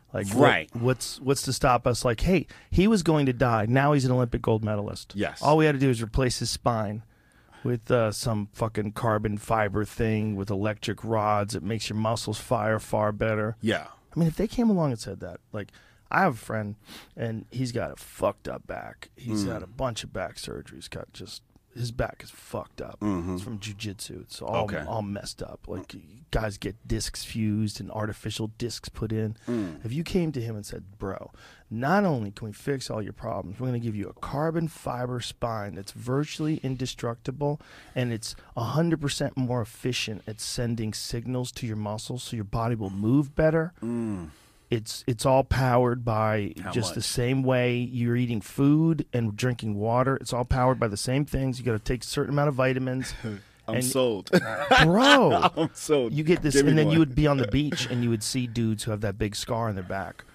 Like, Right. what's to stop us? Like, hey, he was going to die. Now he's an Olympic gold medalist. Yes. All we had to do is replace his spine with some fucking carbon fiber thing with electric rods that makes your muscles fire far better. Yeah. I mean, if they came along and said that, like, I have a friend, and he's got a fucked up back. He's had a bunch of back surgeries. Got just his back is fucked up. It's from jiu-jitsu. It's all messed up. Like, guys get discs fused and artificial discs put in. If you came to him and said, bro, not only can we fix all your problems, we're going to give you a carbon fiber spine that's virtually indestructible, and it's 100% more efficient at sending signals to your muscles so your body will move better. It's all powered by the same way you're eating food and drinking water. It's all powered by the same things. You got to take a certain amount of vitamins. I'm sold. Bro. I'm sold. You get this, and then you would be on the beach, and you would see dudes who have that big scar on their back.